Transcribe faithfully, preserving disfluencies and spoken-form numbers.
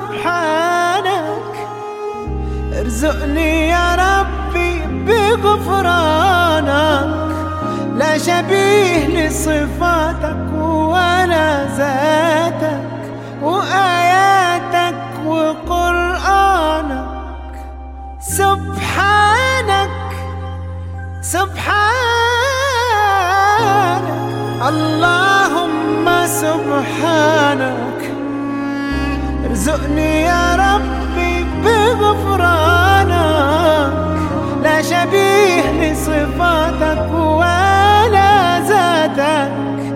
سبحانك، ارزقني يا ربي بغفرانك، لا شبيه لصفاتك ولا ذاتك وآياتك وقرآنك. سبحانك سبحانك اللهم سبحانك، ارزقني يا ربي بغفرانك، لا شبيه لصفاتك ولا ذاتك